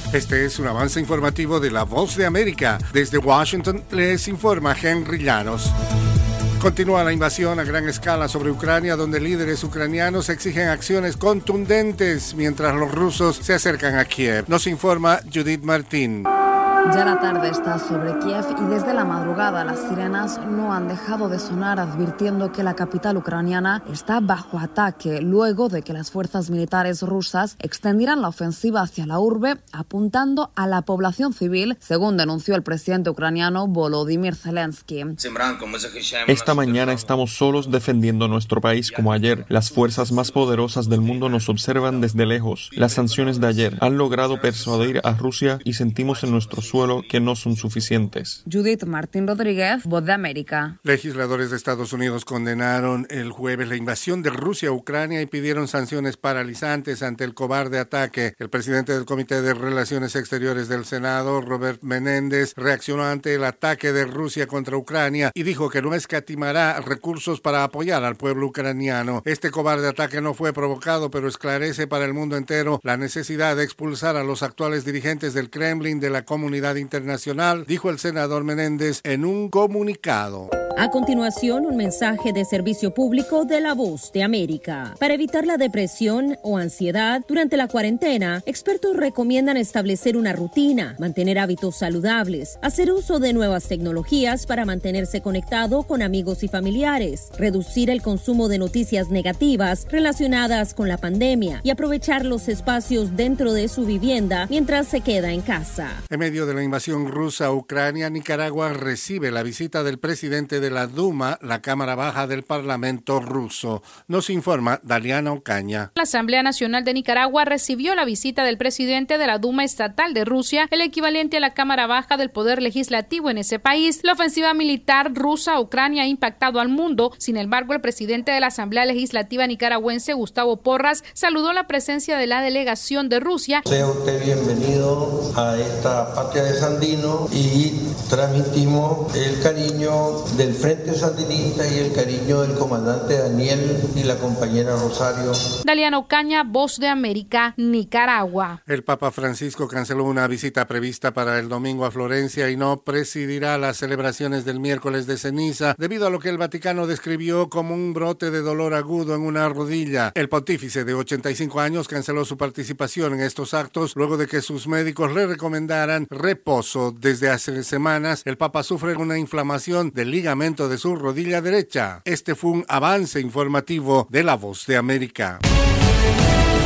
Este es un avance informativo de La Voz de América. Desde Washington les informa Henry Llanos. Continúa la invasión a gran escala sobre Ucrania, donde líderes ucranianos exigen acciones contundentes mientras los rusos se acercan a Kiev. Nos informa Judith Martín. Ya la tarde está sobre Kiev y desde la madrugada las sirenas no han dejado de sonar, advirtiendo que la capital ucraniana está bajo ataque luego de que las fuerzas militares rusas extendieran la ofensiva hacia la urbe, apuntando a la población civil, según denunció el presidente ucraniano Volodymyr Zelensky. Esta mañana estamos solos defendiendo nuestro país como ayer. Las fuerzas más poderosas del mundo nos observan desde lejos. Las sanciones de ayer han logrado persuadir a Rusia y sentimos en nuestro suelo que no son suficientes. Judith Martín Rodríguez, Voz de América. Legisladores de Estados Unidos condenaron el jueves la invasión de Rusia a Ucrania y pidieron sanciones paralizantes ante el cobarde ataque. El presidente del Comité de Relaciones Exteriores del Senado, Robert Menéndez, reaccionó ante el ataque de Rusia contra Ucrania y dijo que no escatimará recursos para apoyar al pueblo ucraniano. Este cobarde ataque no fue provocado, pero esclarece para el mundo entero la necesidad de expulsar a los actuales dirigentes del Kremlin de la comunidad internacional, dijo el senador Menéndez en un comunicado. A continuación, un mensaje de servicio público de La Voz de América. Para evitar la depresión o ansiedad durante la cuarentena, expertos recomiendan establecer una rutina, mantener hábitos saludables, hacer uso de nuevas tecnologías para mantenerse conectado con amigos y familiares, reducir el consumo de noticias negativas relacionadas con la pandemia y aprovechar los espacios dentro de su vivienda mientras se queda en casa. En medio de la invasión rusa a Ucrania, Nicaragua recibe la visita del presidente de la Duma, la Cámara Baja del Parlamento ruso. Nos informa Daliana Ocaña. La Asamblea Nacional de Nicaragua recibió la visita del presidente de la Duma Estatal de Rusia, el equivalente a la Cámara Baja del Poder Legislativo en ese país. La ofensiva militar rusa a Ucrania ha impactado al mundo. Sin embargo, el presidente de la Asamblea Legislativa nicaragüense, Gustavo Porras, saludó la presencia de la delegación de Rusia. Sea usted bienvenido a esta patria de Sandino y transmitimos el cariño del Frente Sandinista y el cariño del comandante Daniel y la compañera Rosario. Daliana Ocaña, Voz de América, Nicaragua. El Papa Francisco canceló una visita prevista para el domingo a Florencia y no presidirá las celebraciones del miércoles de ceniza debido a lo que el Vaticano describió como un brote de dolor agudo en una rodilla. El pontífice de 85 años canceló su participación en estos actos luego de que sus médicos le recomendaran reposo. Desde hace semanas, el Papa sufre una inflamación del ligamento de su rodilla derecha. Este fue un avance informativo de La Voz de América.